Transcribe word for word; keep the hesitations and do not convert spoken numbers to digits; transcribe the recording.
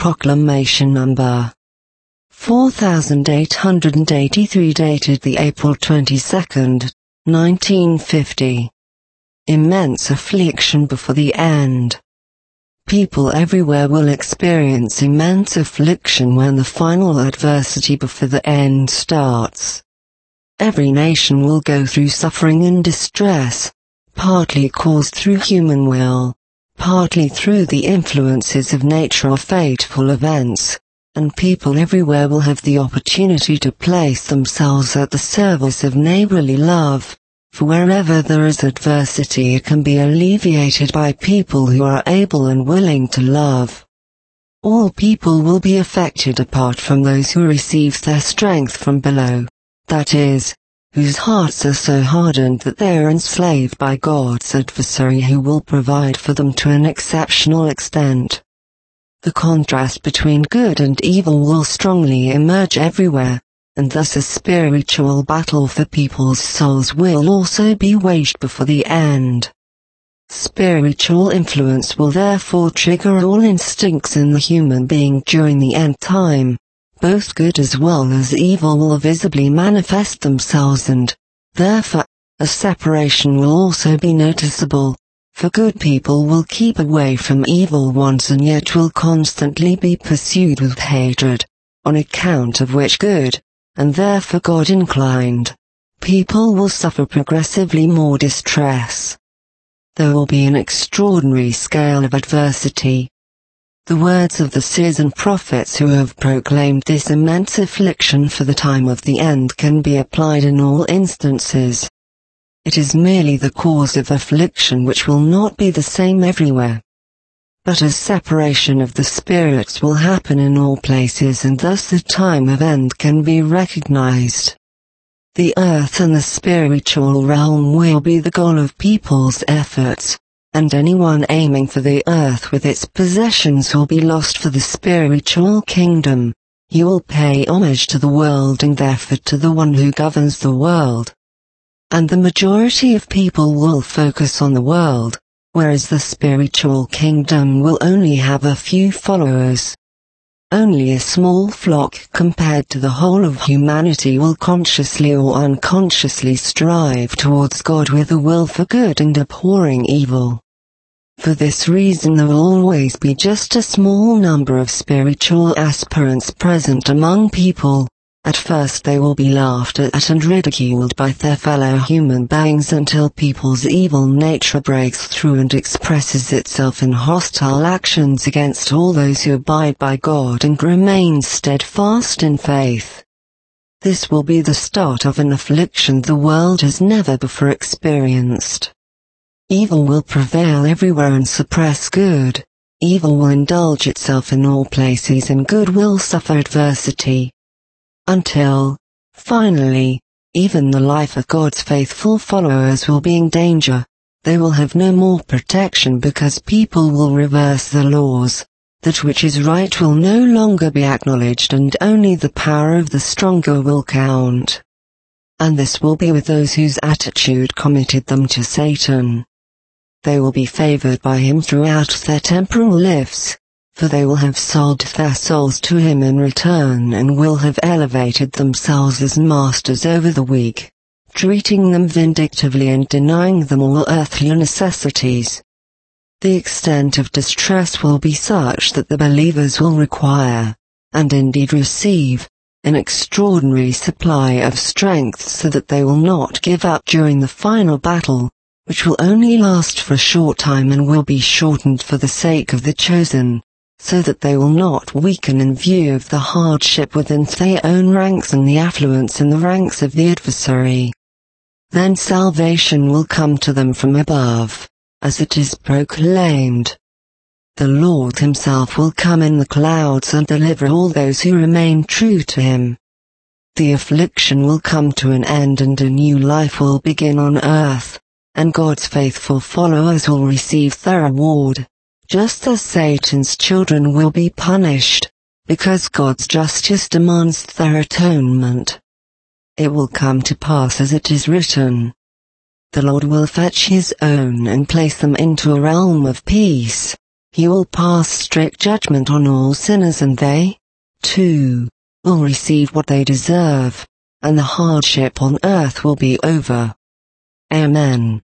Proclamation number four thousand eight hundred eighty-three, dated the April twenty-second, nineteen fifty. Immense affliction before the end. People everywhere will experience immense affliction when the final adversity before the end starts. Every nation will go through suffering and distress, partly caused through human will, partly through the influences of nature or fateful events, and people everywhere will have the opportunity to place themselves at the service of neighborly love, for wherever there is adversity it can be alleviated by people who are able and willing to love. All people will be affected apart from those who receive their strength from below, that is, whose hearts are so hardened that they are enslaved by God's adversary, who will provide for them to an exceptional extent. The contrast between good and evil will strongly emerge everywhere, and thus a spiritual battle for people's souls will also be waged before the end. Spiritual influence will therefore trigger all instincts in the human being during the end time. Both good as well as evil will visibly manifest themselves, and, therefore, a separation will also be noticeable, for good people will keep away from evil ones and yet will constantly be pursued with hatred, on account of which good, and therefore God-inclined, people will suffer progressively more distress. There will be an extraordinary scale of adversity. The words of the seers and prophets who have proclaimed this immense affliction for the time of the end can be applied in all instances. It is merely the cause of affliction which will not be the same everywhere. But a separation of the spirits will happen in all places, and thus the time of end can be recognized. The earth and the spiritual realm will be the goal of people's efforts, and anyone aiming for the earth with its possessions will be lost for the spiritual kingdom. You will pay homage to the world and therefore to the one who governs the world. And the majority of people will focus on the world, whereas the spiritual kingdom will only have a few followers. Only a small flock compared to the whole of humanity will consciously or unconsciously strive towards God with a will for good and abhorring evil. For this reason there will always be just a small number of spiritual aspirants present among people. At first they will be laughed at and ridiculed by their fellow human beings until people's evil nature breaks through and expresses itself in hostile actions against all those who abide by God and remain steadfast in faith. This will be the start of an affliction the world has never before experienced. Evil will prevail everywhere and suppress good. Evil will indulge itself in all places and good will suffer adversity. Until, finally, even the life of God's faithful followers will be in danger. They will have no more protection because people will reverse the laws. That which is right will no longer be acknowledged and only the power of the stronger will count. And this will be with those whose attitude committed them to Satan. They will be favored by him throughout their temporal lives, for they will have sold their souls to him in return and will have elevated themselves as masters over the weak, treating them vindictively and denying them all earthly necessities. The extent of distress will be such that the believers will require, and indeed receive, an extraordinary supply of strength so that they will not give up during the final battle, which will only last for a short time and will be shortened for the sake of the chosen, so that they will not weaken in view of the hardship within their own ranks and the affluence in the ranks of the adversary. Then salvation will come to them from above, as it is proclaimed. The Lord himself will come in the clouds and deliver all those who remain true to him. The affliction will come to an end and a new life will begin on earth, and God's faithful followers will receive their reward, just as Satan's children will be punished, because God's justice demands their atonement. It will come to pass as it is written. The Lord will fetch his own and place them into a realm of peace. He will pass strict judgment on all sinners, and they, too, will receive what they deserve, and the hardship on earth will be over. Amen.